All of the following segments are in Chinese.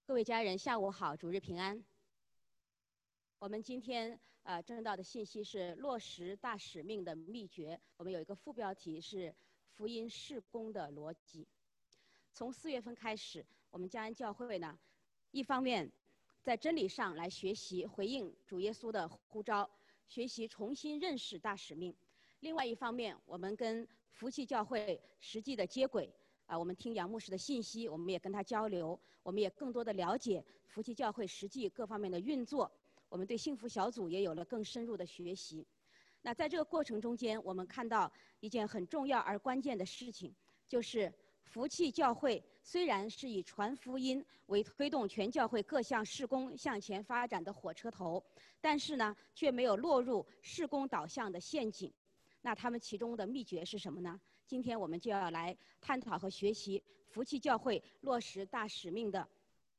各位家人，下午好，主日平安。我们今天正道的信息是落实大使命的秘诀。我们有一个副标题是福音事工的逻辑。从4月份开始，我们嘉安教会呢，一方面在真理上来学习回应主耶稣的呼召，学习重新认识大使命；另外一方面，我们跟福气教会实际的接轨。我们听杨牧师的信息，我们也跟他交流，我们也更多的了解福气教会实际各方面的运作。我们对幸福小组也有了更深入的学习。那在这个过程中间，我们看到一件很重要而关键的事情，就是福气教会虽然是以传福音为推动全教会各项事工向前发展的火车头，但是呢，却没有落入事工导向的陷阱。那他们其中的秘诀是什么呢？今天我们就要来探讨和学习福气教会落实大使命的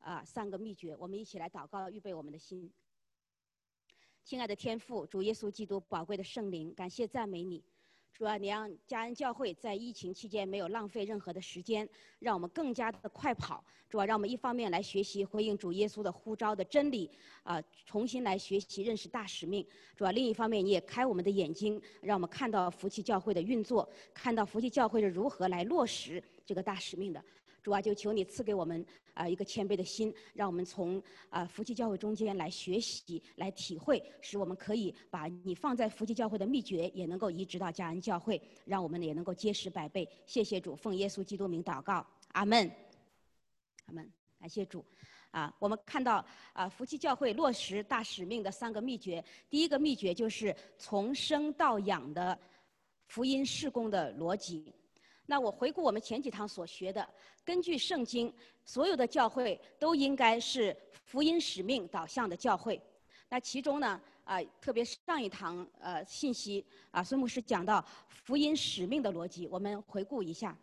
3个秘诀。我们一起来祷告，预备我们的心。亲爱的天父，主耶稣基督宝贵的圣灵，感谢赞美你。主啊，你让嘉安教会在疫情期间没有浪费任何的时间，让我们更加的快跑。主啊，让我们一方面来学习回应主耶稣的呼召的真理，重新来学习认识大使命。主啊，另一方面你也开我们的眼睛，让我们看到福气教会的运作，看到福气教会是如何来落实这个大使命的。主啊，就求你赐给我们一个谦卑的心，让我们从福气教会中间来学习、来体会，使我们可以把你放在福气教会的秘诀也能够移植到嘉安教会，让我们也能够结实百倍。谢谢主，奉耶稣基督名祷告，阿门，阿门。感谢主。我们看到福气教会落实大使命的3个秘诀。第一个秘诀就是从生到养的福音事工的逻辑。那我回顾我们前几堂所学的，根据圣经，所有的教会都应该是福音使命导向的教会。那其中呢，特别上一堂信息孙牧师讲到福音使命的逻辑，我们回顾一下。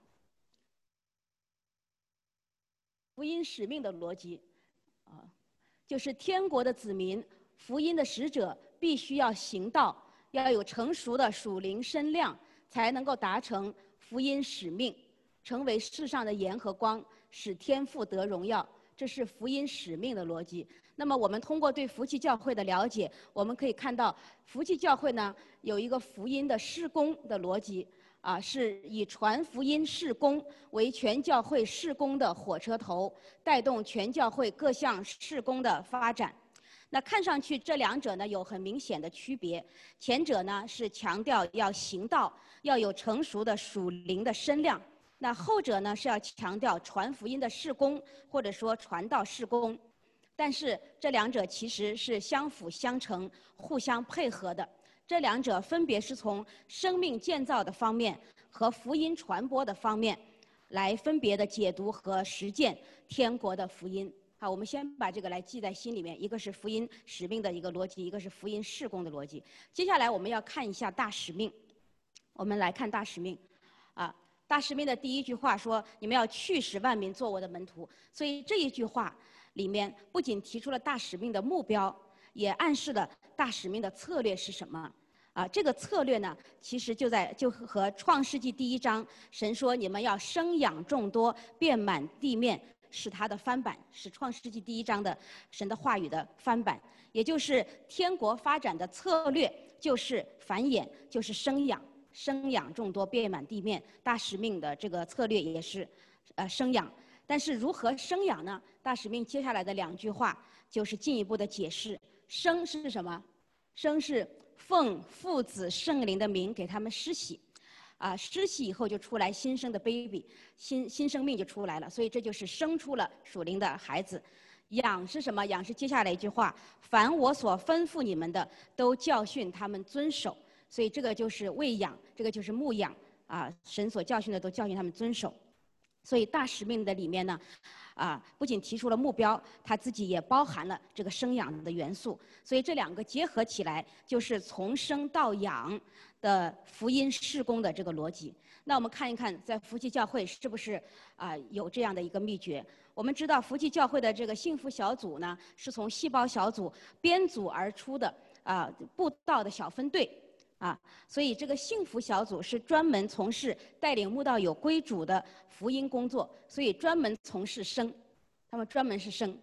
福音使命的逻辑，就是天国的子民、福音的使者必须要行道，要有成熟的属灵身量，才能够达成福音使命，成为世上的盐和光，使天父得荣耀。这是福音使命的逻辑。那么我们通过对福气教会的了解，我们可以看到福气教会呢有一个福音的事工的逻辑，是以传福音事工为全教会事工的火车头，带动全教会各项事工的发展。那看上去这2者呢有很明显的区别，前者呢是强调要行道，要有成熟的属灵的身量，那后者呢是要强调传福音的事工，或者说传道事工。但是这2者其实是相辅相成、互相配合的。这2者分别是从生命建造的方面和福音传播的方面来分别的解读和实践天国的福音。好，我们先把这个来记在心里面，一个是福音使命的一个逻辑，一个是福音事工的逻辑。接下来我们要看一下大使命。我们来看大使命。大使命的第1句话说，你们要去使万民做我的门徒。所以这一句话里面不仅提出了大使命的目标，也暗示了大使命的策略是什么。这个策略呢，其实就和创世纪第1章神说你们要生养众多，遍满地面，是他的翻版，是创世纪第1章的神的话语的翻版。也就是天国发展的策略就是繁衍，就是生养众多，遍满地面。大使命的这个策略也是生养。但是如何生养呢？大使命接下来的2句话就是进一步的解释。生是什么？生是奉父子圣灵的名给他们施洗，施洗以后就出来新生的 baby， 新生命就出来了，所以这就是生出了属灵的孩子。养是什么？养是接下来一句话，凡我所吩咐你们的，都教训他们遵守。所以这个就是喂养，这个就是牧养神所教训的都教训他们遵守。所以大使命的里面呢，不仅提出了目标，它自己也包含了这个生养的元素。所以这2个结合起来，就是从生到养的福音事工的这个逻辑。那我们看一看，在福气教会是不是有这样的一个秘诀？我们知道福气教会的这个幸福小组呢，是从细胞小组编组而出的布道的小分队。所以这个幸福小组是专门从事带领慕道友归主的福音工作，所以专门从事生，他们专门是生。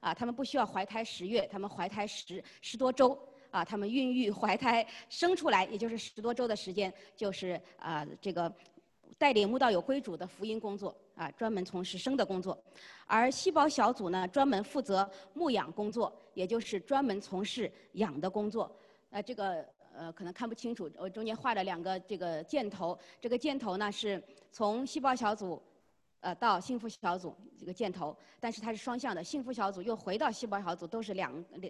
他们不需要怀胎10月，他们怀胎十多周。他们孕育、怀胎、生出来，也就是10多周的时间，就是这个带领慕道友归主的福音工作专门从事生的工作。而细胞小组呢，专门负责牧养工作，也就是专门从事养的工作。这个可能看不清楚，我中间画了2个这个箭头，这个箭头呢是从细胞小组到幸福小组这个箭头，但是它是双向的，幸福小组又回到细胞小组，都是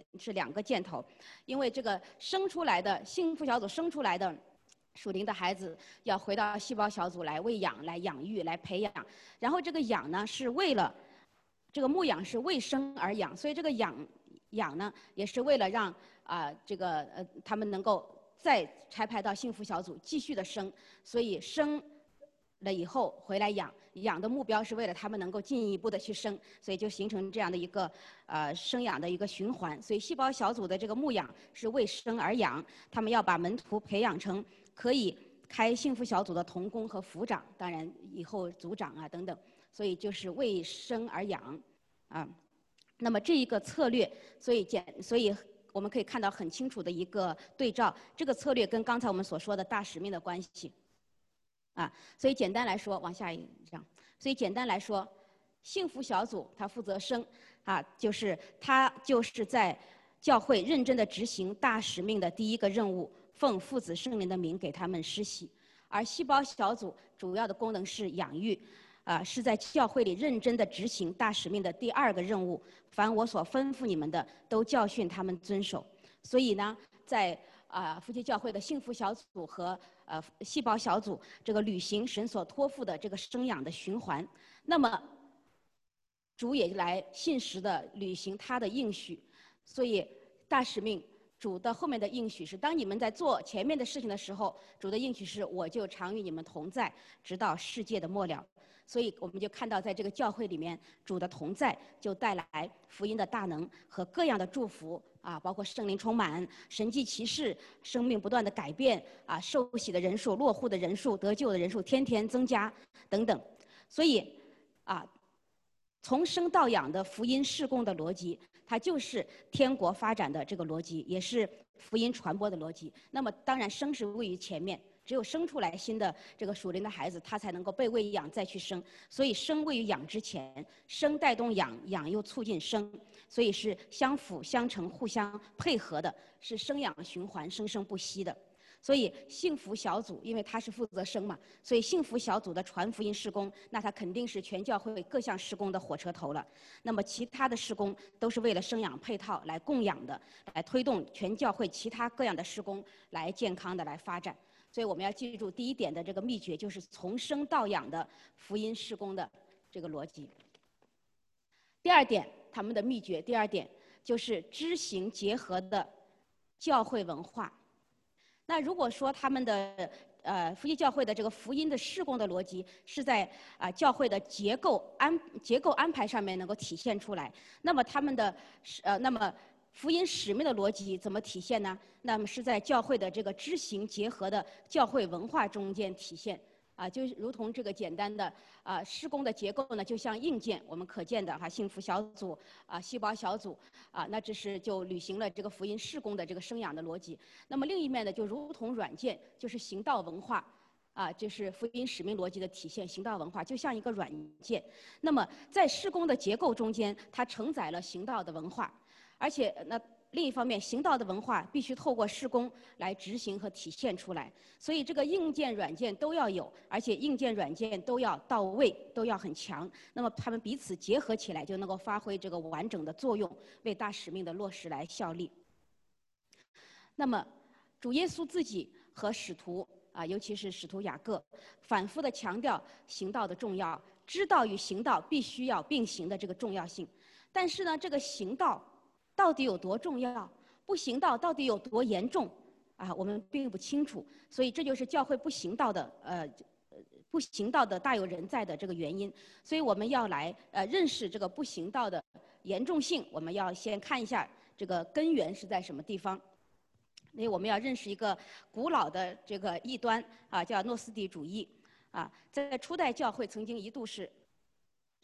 2个箭头，因为这个生出来的幸福小组生出来的属灵的孩子要回到细胞小组来喂养、来养育、来培养，然后这个养呢是为了这个牧养是为生而养，所以这个养呢也是为了让他们能够再差派到幸福小组继续的生，所以生了以后回来养的目标是为了他们能够进一步的去生，所以就形成这样的一个生养的一个循环。所以细胞小组的这个牧养是为生而养，他们要把门徒培养成可以开幸福小组的同工和副长，当然以后组长等等，所以就是为生而养那么这一个策略，所以我们可以看到很清楚的一个对照，这个策略跟刚才我们所说的大使命的关系。所以简单来说，往下一张。所以简单来说，幸福小组他负责生，他就是在教会认真的执行大使命的第一个任务，奉父子圣灵的名给他们施洗。而细胞小组主要的功能是养育，是在教会里认真的执行大使命的第2个任务，凡我所吩咐你们的，都教训他们遵守。所以呢，在夫妻教会的幸福小组和细胞小组这个履行神所托付的这个生养的循环，那么主也来信实的履行他的应许。所以大使命主的后面的应许是：当你们在做前面的事情的时候，主的应许是我就常与你们同在，直到世界的末了。所以我们就看到，在这个教会里面，主的同在就带来福音的大能和各样的祝福包括圣灵充满、神迹奇事、生命不断的改变受洗的人数、落户的人数、得救的人数天天增加等等。所以从生到养的福音事工的逻辑，它就是天国发展的这个逻辑，也是福音传播的逻辑。那么当然，生是位于前面。只有生出来新的这个属灵的孩子，他才能够被喂养再去生。所以生位于养之前，生带动养，养又促进生，所以是相辅相成、互相配合的，是生养循环、生生不息的。所以幸福小组，因为他是负责生嘛，所以幸福小组的传福音事工，那他肯定是全教会各项事工的火车头了。那么其他的事工都是为了生养配套来供养的，来推动全教会其他各样的事工来健康的来发展。所以我们要记住第1点的这个秘诀，就是从生到养的福音事工的这个逻辑。第2点，他们的秘诀，第2点就是知行结合的教会文化。那如果说他们的夫妻教会的这个福音的事工的逻辑是在教会的结构安排上面能够体现出来，那么他们的福音使命的逻辑怎么体现呢？那么是在教会的这个知行结合的教会文化中间体现就如同这个简单的事工的结构呢，就像硬件我们可见的幸福小组细胞小组那这是就履行了这个福音事工的这个生养的逻辑。那么另一面呢，就如同软件，就是行道文化就是福音使命逻辑的体现。行道文化就像一个软件，那么在事工的结构中间，它承载了行道的文化。而且另一方面，行道的文化必须透过事工来执行和体现出来，所以这个硬件、软件都要有，而且硬件、软件都要到位，都要很强。那么他们彼此结合起来，就能够发挥这个完整的作用，为大使命的落实来效力。那么，主耶稣自己和使徒尤其是使徒雅各，反复的强调行道的重要，知道与行道必须要并行的这个重要性。但是呢，这个行道到底有多重要？不行道到底有多严重？我们并不清楚。所以这就是教会不行道的大有人在的这个原因。所以我们要来认识这个不行道的严重性，我们要先看一下这个根源是在什么地方。因为我们要认识一个古老的这个异端叫诺斯底主义在初代教会曾经一度是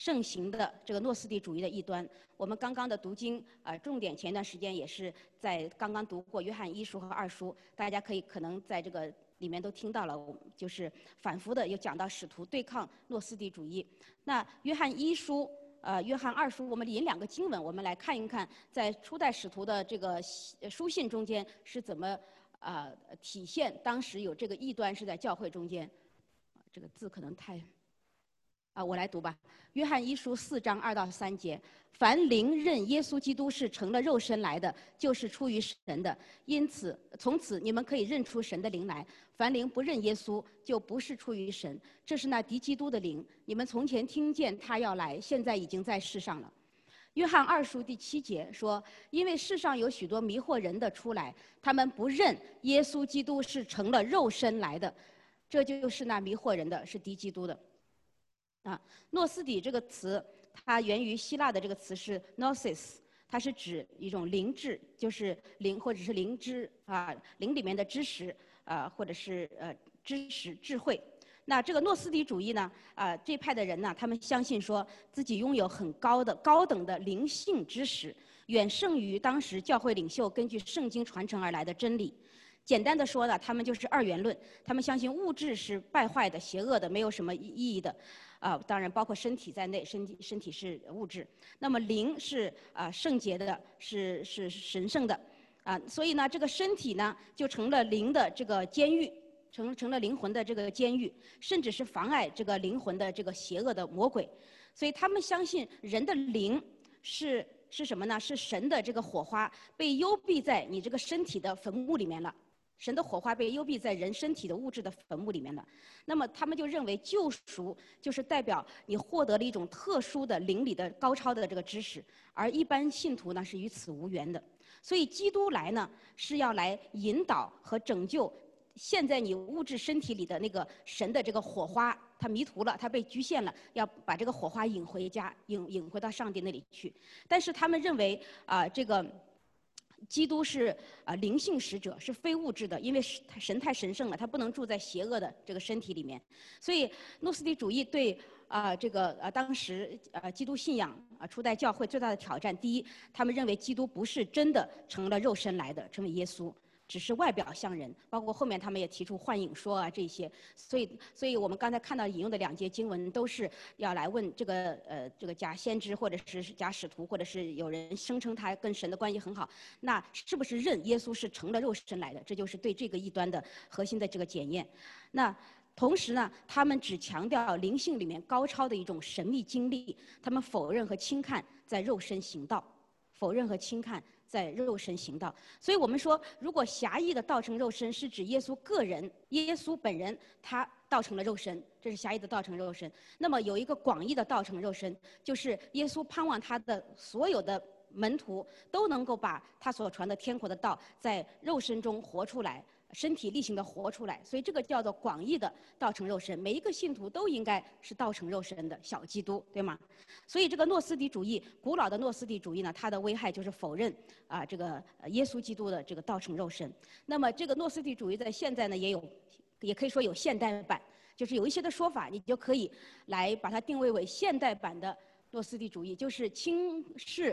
盛行的这个诺斯底主义的异端。我们刚刚的读经重点前一段时间也是在刚刚读过约翰一书和二书，大家可能在这个里面都听到了，就是反复的有讲到使徒对抗诺斯底主义。那约翰一书、约翰二书，我们引2个经文，我们来看一看，在初代使徒的这个书信中间是怎么体现当时有这个异端是在教会中间。这个字可能太我来读吧。约翰一书4章2到3节，凡灵认耶稣基督是成了肉身来的，就是出于神的。因此，从此你们可以认出神的灵来。凡灵不认耶稣，就不是出于神。这是那敌基督的灵。你们从前听见他要来，现在已经在世上了。约翰二书第7节说，因为世上有许多迷惑人的出来，他们不认耶稣基督是成了肉身来的。这就是那迷惑人的，是敌基督的。诺斯底这个词，它源于希腊的这个词是 gnosis， 它是指一种灵智，就是灵或者是灵知灵里面的知识或者是知识智慧。那这个诺斯底主义呢，这派的人呢，他们相信说自己拥有很高等的灵性知识，远胜于当时教会领袖根据圣经传承而来的真理。简单的说呢，他们就是二元论，他们相信物质是败坏的、邪恶的，没有什么意义的。当然包括身体在内，身体是物质。那么灵是圣洁的，是神圣的。所以呢，这个身体呢就成了灵的这个监狱，成了灵魂的这个监狱，甚至是妨碍这个灵魂的这个邪恶的魔鬼。所以他们相信人的灵是什么呢？是神的这个火花被幽闭在你这个身体的坟墓里面了。神的火花被幽闭在人身体的物质的坟墓里面了。那么他们就认为救赎就是代表你获得了一种特殊的灵里的高超的这个知识，而一般信徒呢是与此无缘的。所以基督来呢是要来引导和拯救现在你物质身体里的那个神的这个火花，它迷途了，它被局限了，要把这个火花引回家，引回到上帝那里去。但是他们认为这个基督是灵性使者，是非物质的，因为神太神圣了，他不能住在邪恶的这个身体里面。所以诺斯底主义对当时基督信仰初代教会最大的挑战，第一，他们认为基督不是真的成了肉身来的，成为耶稣，只是外表像人。包括后面他们也提出幻影说这些。所以我们刚才看到引用的2节经文都是要来问这个假先知或者是假使徒，或者是有人声称他跟神的关系很好，那是不是认耶稣是成了肉身来的？这就是对这个异端的核心的这个检验。那同时呢，他们只强调灵性里面高超的一种神秘经历，他们否认和轻看在肉身行道，否认和轻看在肉身行道。所以我们说，如果狭义的道成肉身是指耶稣个人，耶稣本人他道成了肉身，这是狭义的道成肉身。那么有一个广义的道成肉身，就是耶稣盼望他的所有的门徒都能够把他所传的天国的道在肉身中活出来，身体力行的活出来。所以这个叫做广义的道成肉身，每一个信徒都应该是道成肉身的小基督，对吗？所以这个诺斯底主义，古老的诺斯底主义呢，它的危害就是否认这个耶稣基督的这个道成肉身。那么这个诺斯底主义在现在呢也可以说有现代版，就是有一些的说法，你就可以来把它定位为现代版的诺斯底主义，就是轻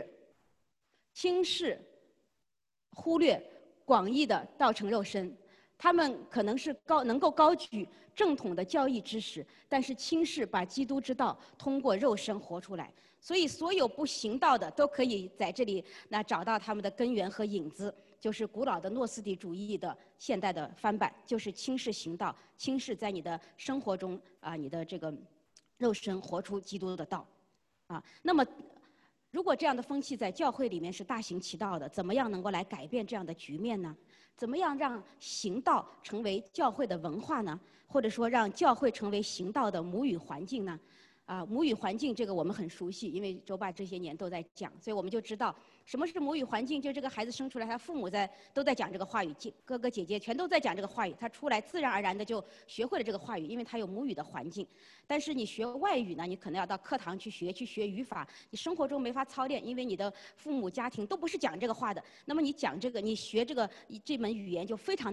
视忽略广义的道成肉身。他们可能是能够高举正统的教义知识，但是轻视把基督之道通过肉身活出来。所以所有不行道的都可以在这里找到他们的根源和影子，就是古老的诺斯底主义的现代的翻版，就是轻视行道，轻视在你的生活中你的这个肉身活出基督的道那么如果这样的风气在教会里面是大行其道的，怎么样能够来改变这样的局面呢？怎么样让行道成为教会的文化呢？或者说让教会成为行道的母语环境呢？母语环境这个我们很熟悉，因为周爸这些年都在讲，所以我们就知道什么是母语环境。就这个孩子生出来，他父母都在讲这个话语，哥哥姐姐全都在讲这个话语，他出来自然而然的就学会了这个话语，因为他有母语的环境。但是你学外语呢，你可能要到课堂去学语法，你生活中没法操练，因为你的父母家庭都不是讲这个话的。那么你讲这个，你学这门语言就非常难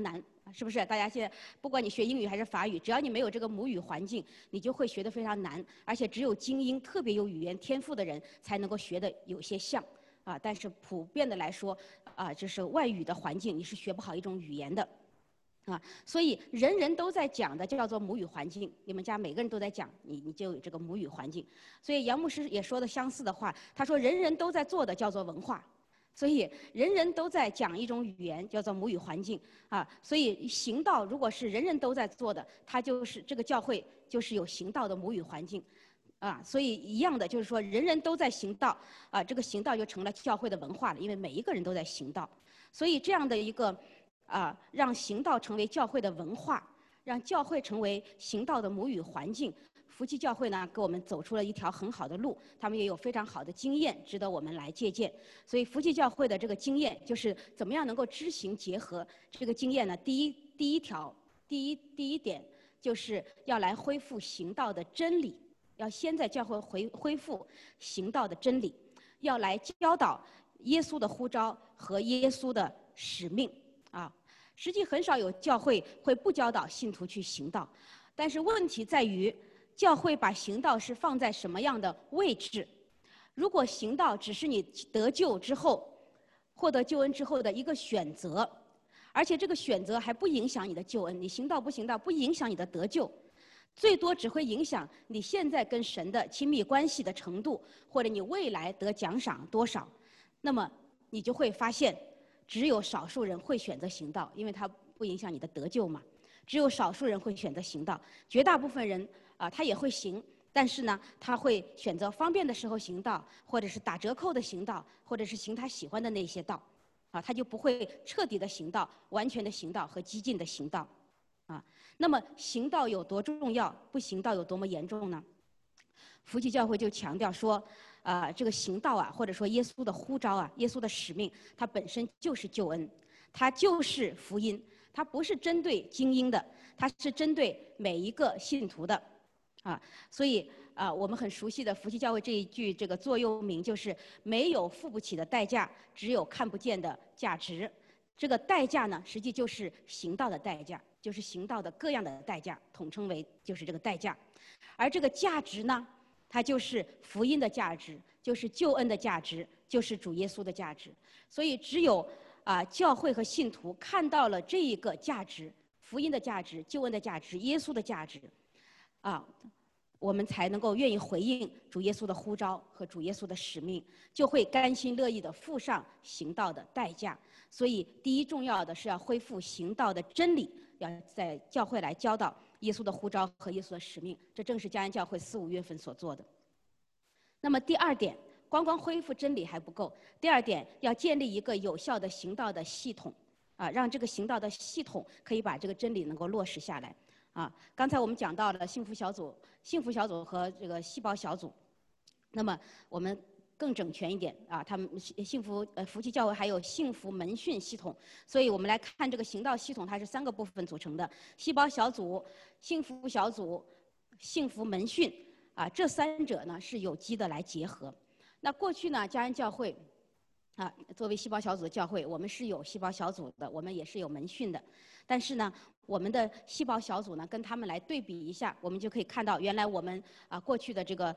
是不是？大家现在不管你学英语还是法语，只要你没有这个母语环境，你就会学得非常难。而且只有精英、特别有语言天赋的人才能够学得有些像。但是普遍的来说，就是外语的环境，你是学不好一种语言的。所以人人都在讲的叫做母语环境，你们家每个人都在讲，你就有这个母语环境。所以杨牧师也说的相似的话，他说人人都在做的叫做文化。所以人人都在讲一种语言，叫做母语环境所以行道如果是人人都在做的，它就是这个教会就是有行道的母语环境所以一样的就是说人人都在行道这个行道就成了教会的文化了，因为每一个人都在行道。所以这样的一个让行道成为教会的文化，让教会成为行道的母语环境。福气教会呢，给我们走出了一条很好的路，他们也有非常好的经验，值得我们来借鉴。所以福气教会的这个经验，就是怎么样能够知行结合。这个经验呢，第一点，就是要来恢复行道的真理，要先在教会恢复行道的真理，要来教导耶稣的呼召和耶稣的使命实际很少有教会会不教导信徒去行道，但是问题在于，教会把行道是放在什么样的位置？如果行道只是你得救之后、获得救恩之后的一个选择，而且这个选择还不影响你的救恩，你行道不行道不影响你的得救，最多只会影响你现在跟神的亲密关系的程度，或者你未来得奖赏多少，那么你就会发现，只有少数人会选择行道，因为它不影响你的得救嘛。只有少数人会选择行道，绝大部分人他也会行，但是呢，他会选择方便的时候行道，或者是打折扣的行道，或者是行他喜欢的那些道，他就不会彻底的行道、完全的行道和激进的行道，那么行道有多重要，不行道有多么严重呢？福气教会就强调说，这个行道或者说耶稣的呼召耶稣的使命，它本身就是救恩，它就是福音。它不是针对精英的，它是针对每一个信徒的，所以我们很熟悉的福气教会这一句这个座右铭就是没有付不起的代价，只有看不见的价值。这个代价呢，实际就是行道的代价，就是行道的各样的代价，统称为就是这个代价。而这个价值呢，它就是福音的价值，就是救恩的价值，就是主耶稣的价值。所以只有教会和信徒看到了这一个价值，福音的价值、救恩的价值、耶稣的价值，我们才能够愿意回应主耶稣的呼召和主耶稣的使命，就会甘心乐意地付上行道的代价。所以，第一重要的是要恢复行道的真理，要在教会来教导耶稣的呼召和耶稣的使命。这正是嘉安教会4、5月份所做的。那么第二点，光恢复真理还不够。第二点，要建立一个有效的行道的系统，让这个行道的系统可以把这个真理能够落实下来。刚才我们讲到了幸福小组和这个细胞小组，那么我们更整全一点他们福气教会还有幸福门训系统，所以我们来看这个行道系统，它是3个部分组成的：细胞小组、幸福小组、幸福门训这3者呢是有机的来结合。那过去呢，嘉安教会作为细胞小组的教会，我们是有细胞小组的，我们也是有门训的。但是呢，我们的细胞小组呢，跟他们来对比一下，我们就可以看到，原来我们过去的这个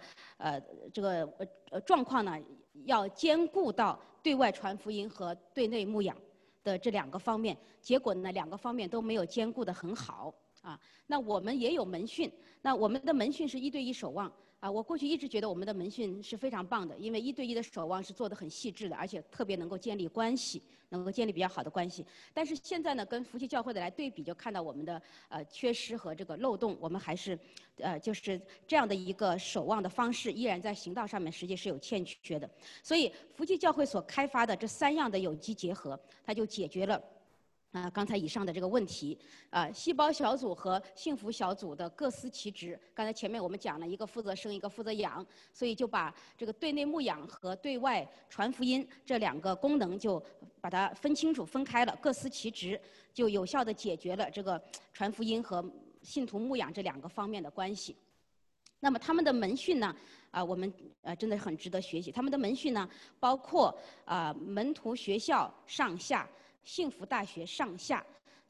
状况呢，要兼顾到对外传福音和对内牧养的这2个方面，结果呢，2个方面都没有兼顾得很好那我们也有门训，那我们的门训是1对1守望。我过去一直觉得我们的门训是非常棒的，因为1对1的守望是做得很细致的，而且特别能够建立关系，能够建立比较好的关系。但是现在呢，跟福气教会的来对比，就看到我们的缺失和这个漏洞。我们还是就是这样的一个守望的方式，依然在行道上面实际是有欠缺的。所以福气教会所开发的这3样的有机结合，它就解决了刚才以上的这个问题细胞小组和幸福小组的各司其职。刚才前面我们讲了，一个负责生，一个负责养，所以就把这个对内牧养和对外传福音这2个功能就把它分清楚、分开了，各司其职，就有效地解决了这个传福音和信徒牧养这2个方面的关系。那么他们的门训呢，我们真的很值得学习。他们的门训呢，包括门徒学校上下、幸福大学上下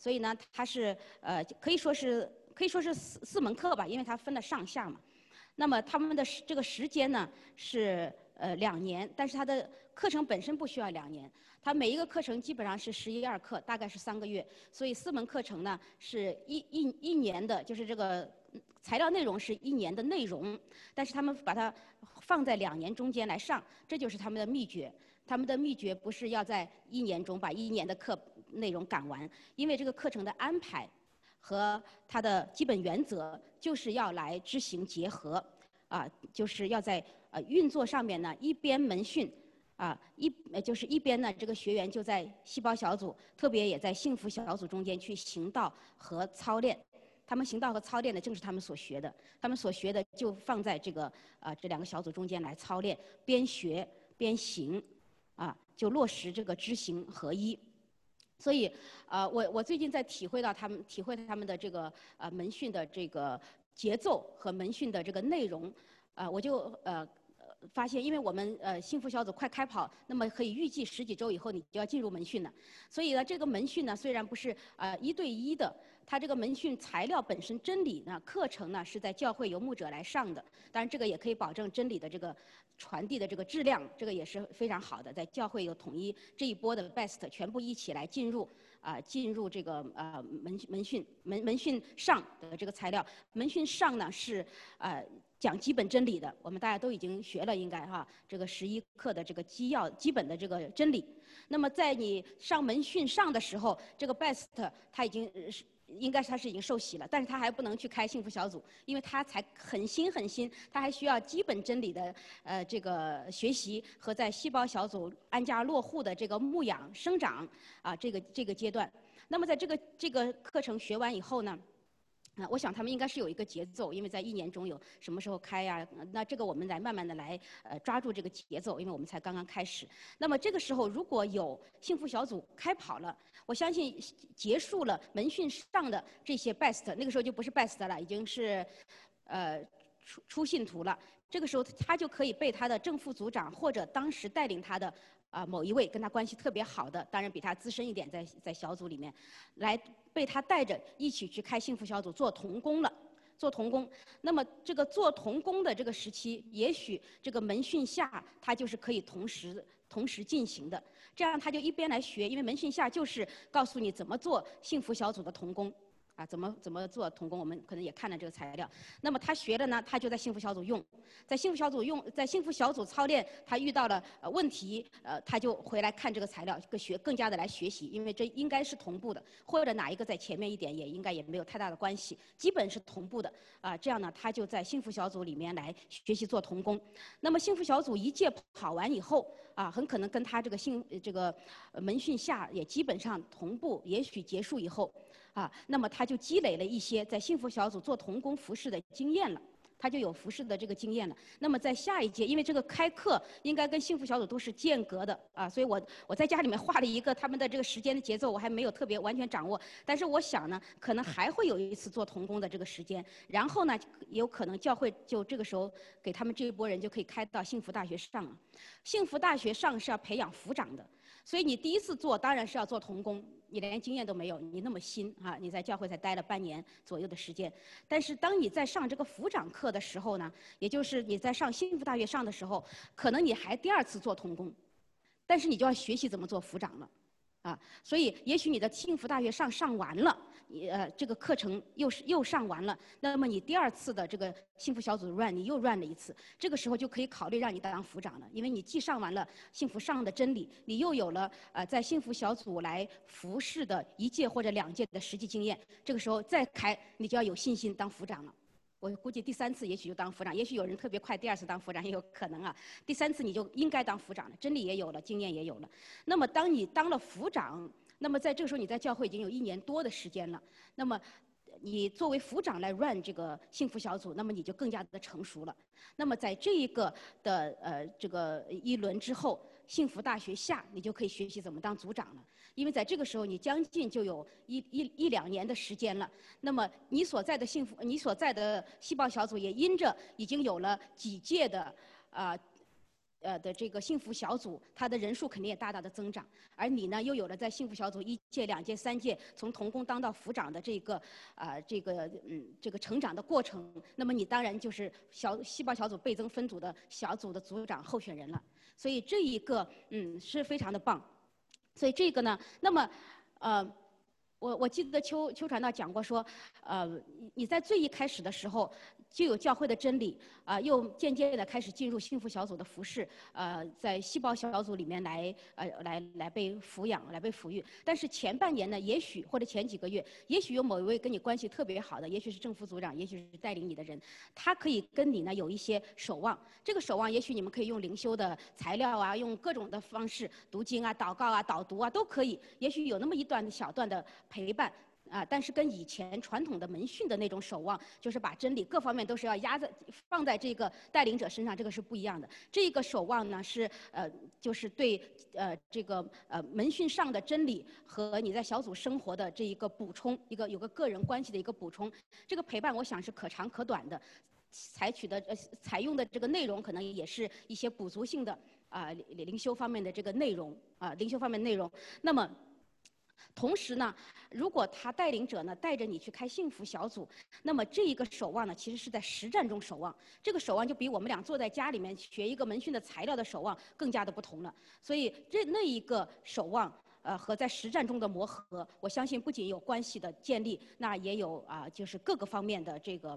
所以呢，它是可以说是四门课吧，因为它分了上下嘛。那么他们的这个时间呢是2年，但是它的课程本身不需要2年，它每一个课程基本上是11、2课，大概是3个月，所以4门课程呢是一年的，就是这个材料内容是1年的内容，但是他们把它放在2年中间来上，这就是他们的秘诀。他们的秘诀不是要在1年中把1年的课内容赶完，因为这个课程的安排和它的基本原则就是要来知行结合，就是要在运作上面呢一边门训，就是一边呢这个学员就在细胞小组，特别也在幸福小组中间去行道和操练。他们行道和操练呢，正是他们所学的，他们所学的就放在这2个小组中间来操练，边学边行，就落实这个知行合一。所以，我最近在体会他们的这个门训的这个节奏和门训的这个内容，我就发现，因为我们幸福小组快开跑，那么可以预计10几周以后你就要进入门训了。所以呢，这个门训呢虽然不是1对1的，它这个门训材料本身真理呢课程呢是在教会游牧者来上的，当然这个也可以保证真理的这个传递的这个质量，这个也是非常好的。在教会有统一这一波的 best 全部一起来进入这个门训上的这个材料。门训上呢是讲基本真理的，我们大家都已经学了，应该这个11课的这个基本的这个真理。那么在你上门训上的时候，这个 best 他应该是他是已经受洗了，但是他还不能去开幸福小组，因为他才很新，他还需要基本真理的这个学习和在细胞小组安家落户的这个牧养生长这个阶段。那么在这个课程学完以后呢，我想他们应该是有一个节奏，因为在1年中有什么时候开呀？那这个我们来慢慢的来抓住这个节奏，因为我们才刚刚开始。那么这个时候如果有幸福小组开跑了，我相信结束了门训上的这些 best， 那个时候就不是 best 了，已经是初信徒了。这个时候他就可以被他的正副组长或者当时带领他的某一位跟他关系特别好的，当然比他资深一点，在小组里面，来被他带着一起去开幸福小组做童工了。做童工，那么这个做童工的这个时期，也许这个门训下他就是可以同时进行的，这样他就一边来学，因为门训下就是告诉你怎么做幸福小组的童工。怎么做童工，我们可能也看了这个材料。那么他学了呢，他就在幸福小组用，在幸福小组操练，他遇到了问题，他就回来看这个材料，更加的来学习，因为这应该是同步的，或者哪一个在前面一点，应该也没有太大的关系，基本是同步的这样呢，他就在幸福小组里面来学习做童工。那么幸福小组一届跑完以后很可能跟他这个门训下也基本上同步，也许结束以后。那么他就积累了一些在幸福小组做童工服侍的经验了，他就有服侍的这个经验了。那么在下一届，因为这个开课应该跟幸福小组都是间隔的所以我在家里面画了一个他们的这个时间的节奏，我还没有特别完全掌握。但是我想呢，可能还会有一次做童工的这个时间，然后呢，有可能教会就这个时候给他们这一波人就可以开到幸福大学上了。幸福大学上是要培养副长的，所以你第一次做当然是要做童工。你连经验都没有，你那么新你在教会才待了半年左右的时间。但是当你在上这个副长课的时候呢，也就是你在上幸福大学上的时候，可能你还第2次做童工，但是你就要学习怎么做副长了。所以也许你的幸福大学上完了，这个课程又上完了，那么你第2次的这个幸福小组 run 你又 run 了一次，这个时候就可以考虑让你当副长了，因为你既上完了幸福上的真理，你又有了在幸福小组来服侍的1届或者2届的实际经验，这个时候再开你就要有信心当副长了。我估计第3次也许就当副长，也许有人特别快第2次当副长也有可能第3次你就应该当副长了，真理也有了，经验也有了。那么当你当了副长，那么在这个时候你在教会已经有1年多的时间了，那么你作为副长来 run 这个幸福小组，那么你就更加的成熟了。那么在这一个的这个1轮之后，幸福大学下你就可以学习怎么当组长了。因为在这个时候你将近就有1、2年的时间了，那么你所在的细胞小组也因着已经有了几届的的这个幸福小组，它的人数肯定也大大的增长。而你呢，又有了在幸福小组1届、2届、3届，从童工当到副长的这个这个成长的过程，那么你当然就是细胞小组倍增分组的小组的组长候选人了。所以这一个是非常的棒。所以这个呢，那么我记得邱传道讲过说，你在最一开始的时候就有教会的真理，又渐渐的开始进入幸福小组的服侍，在细胞小组里面来被抚养，来被抚育。但是前半年呢，也许或者前几个月，也许有某一位跟你关系特别好的，也许是正副组长，也许是带领你的人，他可以跟你呢有一些守望。这个守望，也许你们可以用灵修的材料啊，用各种的方式，读经啊、祷告啊、导读啊都可以。也许有那么一段小段的陪伴。但是跟以前传统的门训的那种守望，就是把真理各方面都是要放在这个带领者身上，这个是不一样的。这个守望呢是就是对这个门训上的真理和你在小组生活的这一个补充，有个个人关系的一个补充。这个陪伴我想是可长可短的，采用的这个内容可能也是一些补足性的灵修方面的这个内容灵修方面的内容。那么同时呢，如果他带领者呢带着你去开幸福小组，那么这一个守望呢，其实是在实战中守望。这个守望就比我们俩坐在家里面学一个门训的材料的守望更加的不同了。所以那一个守望和在实战中的磨合，我相信不仅有关系的建立，那也有就是各个方面的这个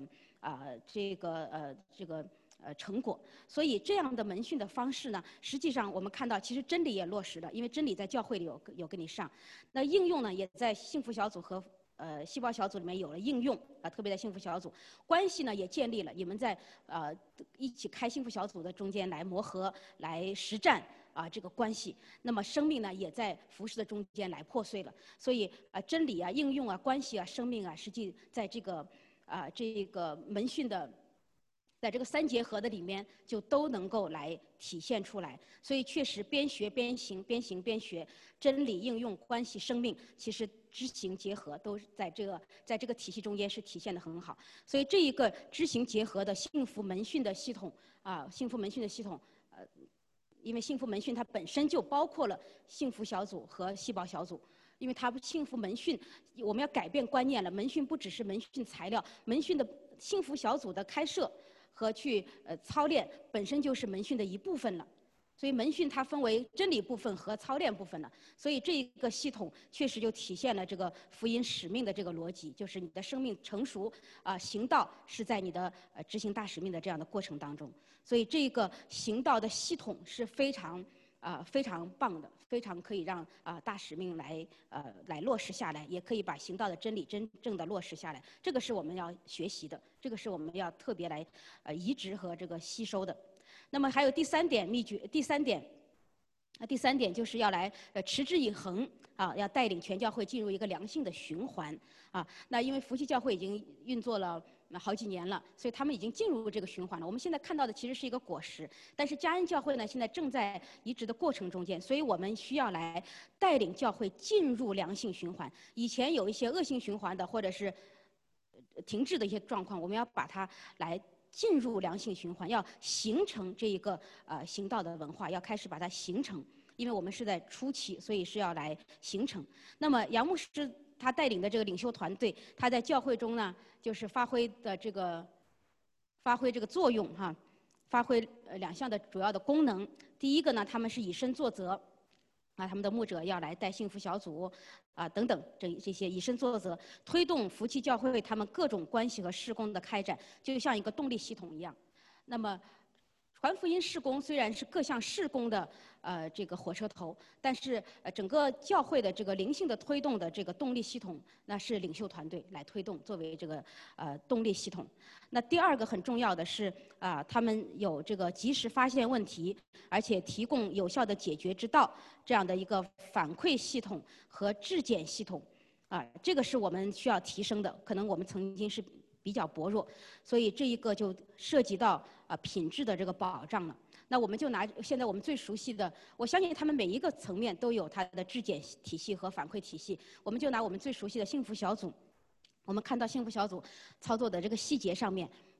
成果。所以这样的门训的方式呢，实际上我们看到其实真理也落实了，因为真理在教会里有跟你上，那应用呢也在幸福小组和细胞小组里面有了应用特别在幸福小组关系呢也建立了，你们在一起开幸福小组的中间来磨合来实战这个关系，那么生命呢也在服侍的中间来破碎了。所以真理应用关系生命实际在这个门训的。在这个3结合的里面，就都能够来体现出来。所以确实边学边行，边行边学，真理应用、关系、生命，其实知行结合都在这个体系中间是体现得很好。所以这一个知行结合的幸福门训的系统幸福门训的系统因为幸福门训它本身就包括了幸福小组和细胞小组。因为它幸福门训，我们要改变观念了。门训不只是门训材料，门训的幸福小组的开设和去操练本身就是门训的一部分了。所以门训它分为真理部分和操练部分了。所以这一个系统确实就体现了这个福音使命的这个逻辑，就是你的生命成熟行道是在你的执行大使命的这样的过程当中。所以这个行道的系统是非常棒的，非常可以让大使命来落实下来，也可以把行道的真理真正的落实下来。这个是我们要学习的，这个是我们要特别来移植和这个吸收的。那么还有第3点秘诀，第三点就是要来持之以恒要带领全教会进入一个良性的循环那因为福气教会已经运作了好几年了，所以他们已经进入这个循环了。我们现在看到的其实是一个果实，但是嘉恩教会呢，现在正在移植的过程中间，所以我们需要来带领教会进入良性循环。以前有一些恶性循环的，或者是停滞的一些状况，我们要把它来进入良性循环，要形成这一个行道的文化，要开始把它形成。因为我们是在初期，所以是要来形成。那么杨牧师他带领的这个领袖团队，他在教会中呢，就是发挥这个作用发挥2项的主要的功能。第一个呢，他们是以身作则他们的牧者要来带幸福小组等等这些以身作则，推动福气教会他们各种关系和事工的开展，就像一个动力系统一样。那么传福音事工虽然是各项事工的这个火车头，但是整个教会的这个灵性的推动的这个动力系统，那是领袖团队来推动，作为这个动力系统。那第2个很重要的是他们有这个及时发现问题，而且提供有效的解决之道这样的一个反馈系统和质检系统这个是我们需要提升的，可能我们曾经是比较薄弱，所以这一个就涉及到品质的这个保障了。那我们就拿现在我们最熟悉的，我相信他们每一个层面都有它的质检体系和反馈体系。我们就拿我们最熟悉的幸福小组，我们看到幸福小组操作的这个细节上面，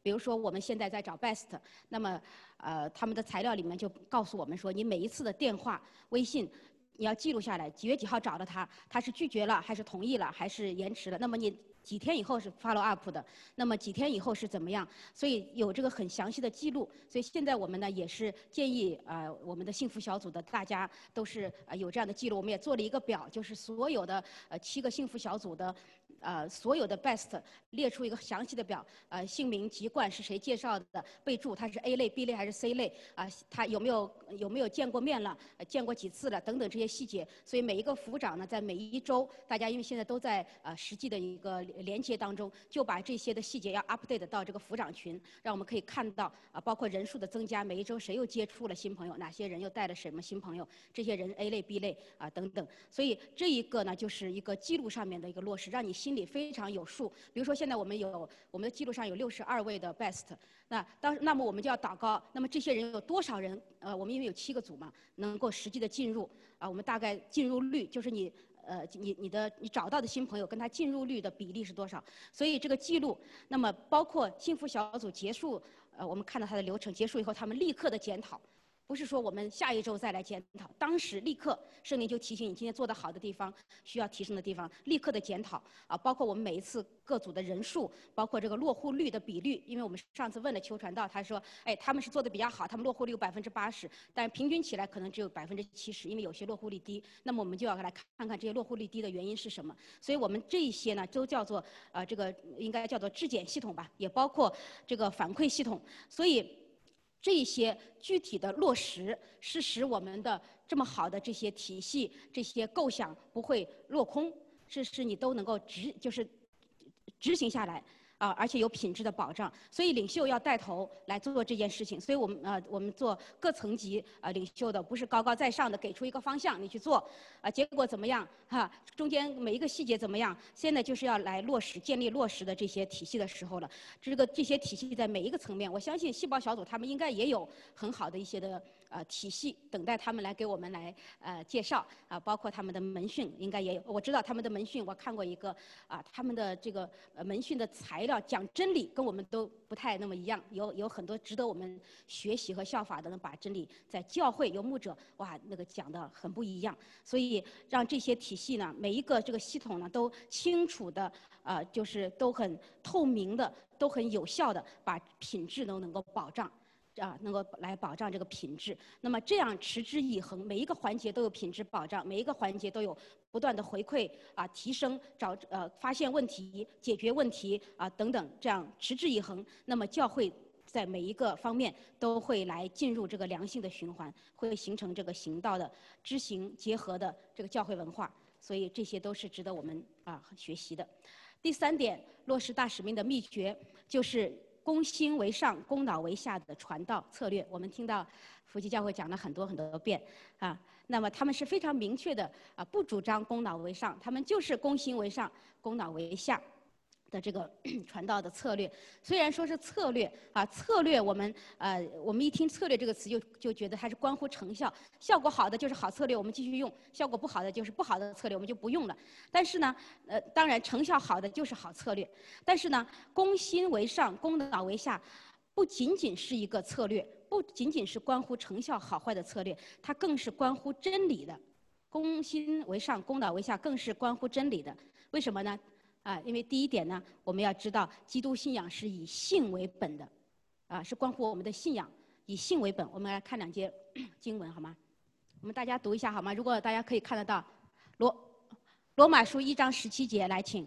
比如说我们现在在找 BEST， 那么他们的材料里面就告诉我们说，你每一次的电话、微信。你要记录下来，几月几号找的他，他是拒绝了还是同意了还是延迟了？那么你几天以后是 follow up 的，那么几天以后是怎么样？所以有这个很详细的记录。所以现在我们呢也是建议我们的幸福小组的大家都是有这样的记录。我们也做了一个表，就是所有的7个幸福小组的。所有的 BEST 列出一个详细的表，姓名、籍贯是谁介绍的，备注他是 A 类、B 类还是 C 类，他有没有见过面了，见过几次了等等这些细节。所以每一个副长呢，在每一周，大家因为现在都在实际的一个连接当中，就把这些的细节要 update 到这个副长群，让我们可以看到包括人数的增加，每一周谁又接触了新朋友，哪些人又带了什么新朋友，这些人 A 类、B 类等等。所以这一个呢，就是一个记录上面的一个落实，让你心里非常有数。比如说现在我们的记录上有62位的 BEST， 那么我们就要祷告，那么这些人有多少人？我们因为有7个组嘛，能够实际的进入我们大概进入率就是你找到的新朋友跟他进入率的比例是多少？所以这个记录，那么包括幸福小组结束，我们看到他的流程结束以后，他们立刻的检讨。不是说我们下一周再来检讨，当时立刻圣灵就提醒你今天做得好的地方，需要提升的地方，立刻的检讨包括我们每一次各组的人数，包括这个落户率的比率，因为我们上次问了邱传道，他说，他们是做的比较好，他们落户率有80%，但平均起来可能只有70%，因为有些落户率低，那么我们就要来看看这些落户率低的原因是什么。所以我们这一些呢，都叫做这个应该叫做质检系统吧，也包括这个反馈系统，所以。这些具体的落实是使我们的这么好的这些体系、这些构想不会落空，是使你都能够执行下来而且有品质的保障。所以领袖要带头来做这件事情。所以我们做各层级领袖的，不是高高在上的给出一个方向你去做结果怎么样中间每一个细节怎么样？现在就是要来建立落实的这些体系的时候了。这些体系在每一个层面，我相信细胞小组他们应该也有很好的一些的体系，等待他们来给我们来介绍包括他们的门训应该也有。我知道他们的门训，我看过一个他们的这个门训的材料讲真理跟我们都不太那么一样，有很多值得我们学习和效法的，能把真理在教会有牧者那个讲的很不一样。所以让这些体系呢，每一个这个系统呢，都清楚的就是都很透明的，都很有效的把品质都能够保障。能够来保障这个品质，那么这样持之以恒，每一个环节都有品质保障，每一个环节都有不断的回馈提升，发现问题、解决问题等等，这样持之以恒，那么教会在每一个方面都会来进入这个良性的循环，会形成这个行道的知行结合的这个教会文化，所以这些都是值得我们学习的。第3点，落实大使命的秘诀就是攻心为上，攻脑为下的传道策略。我们听到福基教会讲了很多遍那么他们是非常明确的不主张攻脑为上，他们就是攻心为上，攻脑为下的这个传道的策略。虽然说是策略策略我们一听策略这个词就觉得它是关乎成效，效果好的就是好策略，我们继续用；效果不好的就是不好的策略，我们就不用了。但是呢当然成效好的就是好策略。但是呢，攻心为上，攻脑为下，不仅仅是一个策略，不仅仅是关乎成效好坏的策略，它更是关乎真理的。攻心为上，攻脑为下，更是关乎真理的。为什么呢？因为第一点呢，我们要知道基督信仰是以信为本的，是关乎我们的信仰，以信为本。我们来看2节经文好吗？我们大家读一下好吗？如果大家可以看得到，罗马书1章17节，来请。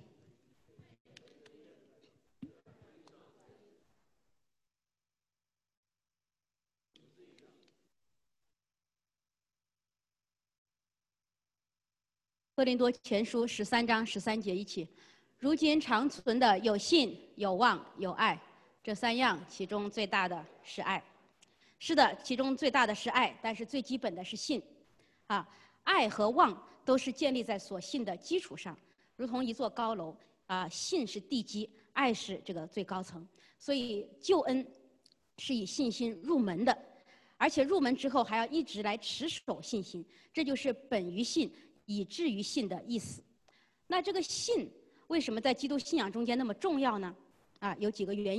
哥林多前书13章13节一起。如今长存的有信、有望、有爱，这3样，其中最大的是爱。是的，其中最大的是爱，但是最基本的是信。爱和望都是建立在所信的基础上，如同一座高楼信是地基，爱是这个最高层。所以救恩是以信心入门的，而且入门之后还要一直来持守信心，这就是本于信，以至于信的意思。那这个信为什么在基督信仰中间那么重要呢？有几个原因。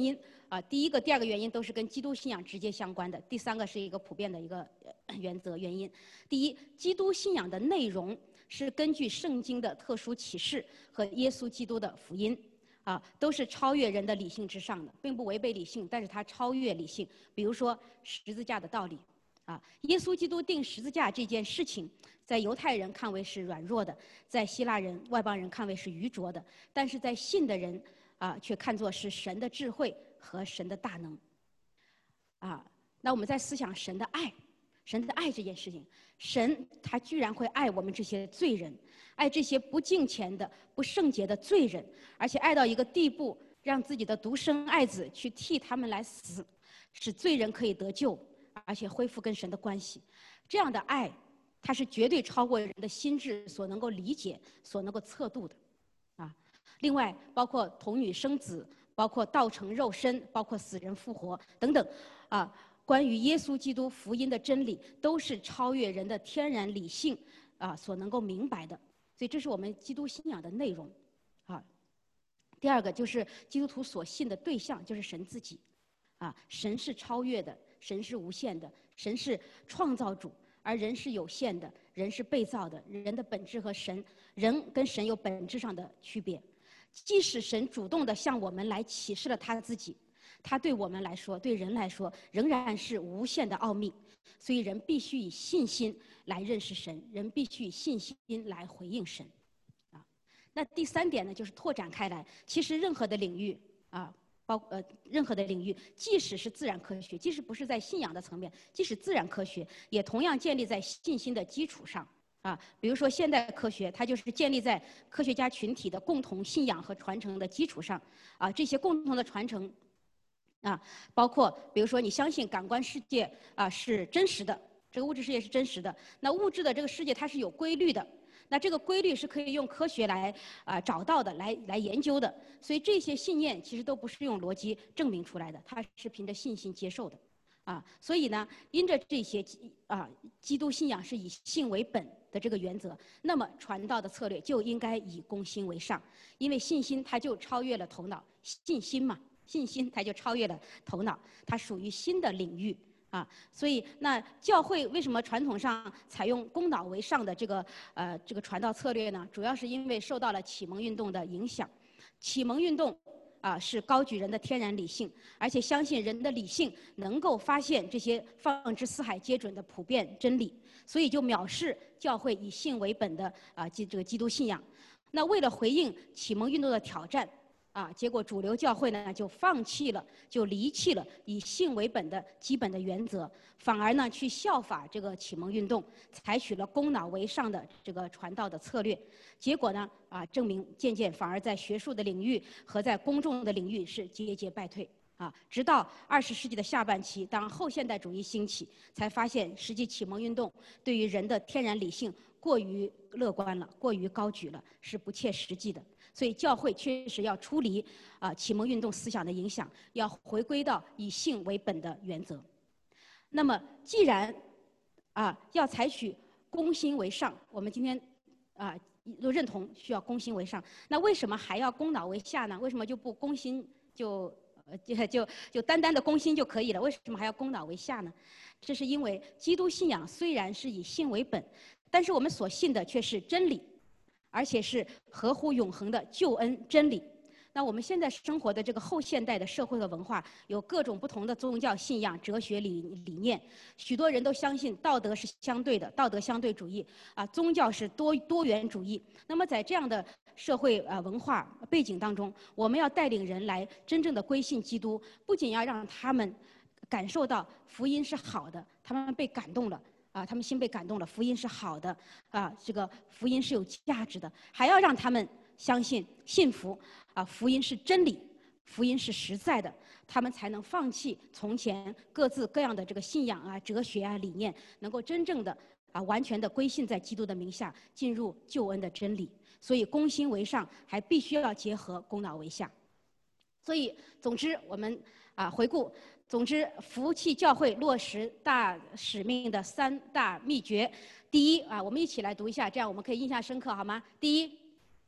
第一个、第二个原因都是跟基督信仰直接相关的，第三个是一个普遍的一个原因。第一，基督信仰的内容是根据圣经的特殊启示和耶稣基督的福音，都是超越人的理性之上的，并不违背理性，但是它超越理性。比如说十字架的道理，耶稣基督钉十字架这件事情，在犹太人看为是软弱的，在希腊人、外邦人看为是愚拙的，但是在信的人却看作是神的智慧和神的大能。那我们在思想神的爱，神的爱这件事情，神他居然会爱我们这些罪人，爱这些不敬虔的、不圣洁的罪人，而且爱到一个地步，让自己的独生爱子去替他们来死，使罪人可以得救，而且恢复跟神的关系。这样的爱，它是绝对超过人的心智所能够理解、所能够测度的。另外，包括童女生子，包括道成肉身，包括死人复活等等，关于耶稣基督福音的真理，都是超越人的天然理性所能够明白的。所以，这是我们基督信仰的内容。第二个就是基督徒所信的对象，就是神自己。神是超越的，神是无限的，神是创造主，而人是有限的，人是被造的，人的本质和人跟神有本质上的区别。即使神主动地向我们来启示了他自己，他对我们来说，对人来说，仍然是无限的奥秘。所以人必须以信心来认识神，人必须以信心来回应神。那第三点呢，就是拓展开来。其实任何的领域任何的领域，即使是自然科学，即使不是在信仰的层面，即使自然科学，也同样建立在信心的基础上。比如说现代科学，它就是建立在科学家群体的共同信仰和传承的基础上。这些共同的传承，包括比如说你相信感官世界是真实的，这个物质世界是真实的，那物质的这个世界它是有规律的。那这个规律是可以用科学来找到的，来研究的。所以这些信念其实都不是用逻辑证明出来的，它是凭着信心接受的。所以呢，因着这些基督信仰是以信为本的这个原则，那么传道的策略就应该以公心为上，因为信心它就超越了头脑，信心它就超越了头脑，它属于新的领域。所以那教会为什么传统上采用公脑为上的这个传道策略呢？主要是因为受到了启蒙运动的影响。启蒙运动是高举人的天然理性，而且相信人的理性能够发现这些放之四海皆准的普遍真理，所以就藐视教会以信为本的这个基督信仰。那为了回应启蒙运动的挑战，结果主流教会呢就放弃了，就离弃了以信为本的基本的原则，反而呢去效法这个启蒙运动，采取了公脑为上的这个传道的策略。结果呢证明渐渐反而在学术的领域和在公众的领域是节节败退。直到20世纪的下半期，当后现代主义兴起，才发现实际启蒙运动对于人的天然理性过于乐观了，过于高举了，是不切实际的。所以教会确实要出离启蒙运动思想的影响，要回归到以信为本的原则。那么既然要采取公心为上，我们今天都认同需要公心为上，那为什么还要公脑为下呢？为什么就不公心就单单的公心就可以了？为什么还要公脑为下呢？这是因为基督信仰虽然是以信为本，但是我们所信的却是真理，而且是合乎永恒的救恩真理。那我们现在生活的这个后现代的社会和文化，有各种不同的宗教信仰、哲学理念，许多人都相信道德是相对的，道德相对主义宗教是多元主义。那么在这样的社会文化背景当中，我们要带领人来真正的归信基督，不仅要让他们感受到福音是好的，他们被感动了。他们心被感动了，福音是好的，这个福音是有价值的，还要让他们相信、信服，福音是真理，福音是实在的，他们才能放弃从前各自各样的这个信仰哲学理念，能够真正的完全的归信在基督的名下，进入救恩的真理。所以公心为上，还必须要结合公脑为下。所以，总之我们回顾。总之，福气教会落实大使命的3大秘诀。第一我们一起来读一下，这样我们可以印象深刻，好吗？第一，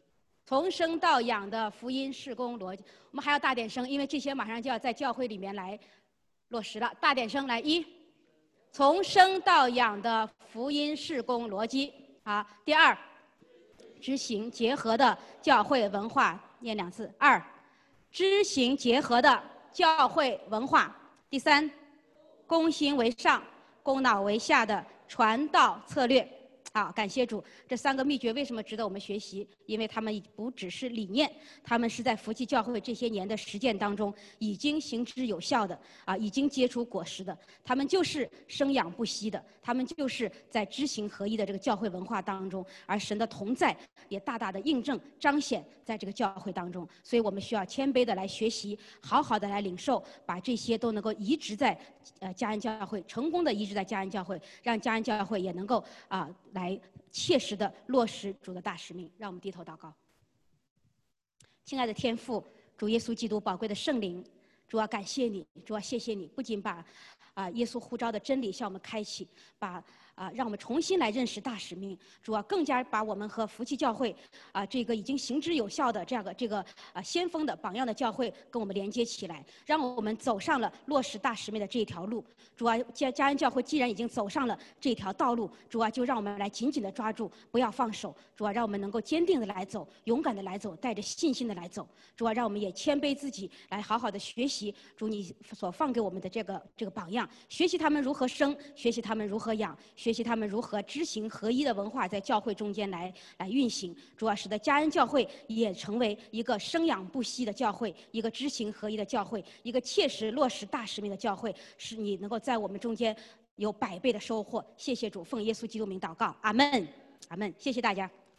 从生到养的福音事工逻辑。我们还要大点声，因为这些马上就要在教会里面来落实了。大点声来，一，从生到养的福音事工逻辑。好，第二，知行结合的教会文化，念2次。2，知行结合的教会文化。第3，攻心为上，攻脑为下的传道策略。好，感谢主，这3个秘诀为什么值得我们学习？因为他们不只是理念，他们是在福气教会这些年的实践当中已经行之有效的已经结出果实的。他们就是生养不息的，他们就是在知行合一的这个教会文化当中，而神的同在也大大的印证彰显在这个教会当中。所以我们需要谦卑的来学习，好好的来领受，把这些都能够移植在嘉恩教会，成功的移植在嘉恩教会，让嘉恩教会也能够来切实的落实主的大使命。让我们低头祷告。亲爱的天父，主耶稣基督宝贵的圣灵，主啊，感谢你，主啊，谢谢你，不仅把耶稣呼召的真理向我们开启，让我们重新来认识大使命。主啊，更加把我们和福气教会这个已经行之有效的这个先锋的榜样的教会跟我们连接起来，让我们走上了落实大使命的这条路。主啊，嘉恩教会既然已经走上了这条道路，主啊，就让我们来紧紧的抓住，不要放手。主啊，让我们能够坚定的来走，勇敢的来走，带着信心的来走。主啊，让我们也谦卑自己，来好好的学习主你所放给我们的这个榜样，学习他们如何生，学习他们如何养，学习他们如何知行合一的文化在教会中间来运行。主啊，使得嘉恩教会也成为一个生养不息的教会，一个知行合一的教会，一个切实落实大使命的教会，使你能够在我们中间有100倍的收获。谢谢主，奉耶稣基督名祷告，阿门，阿门。谢谢大家。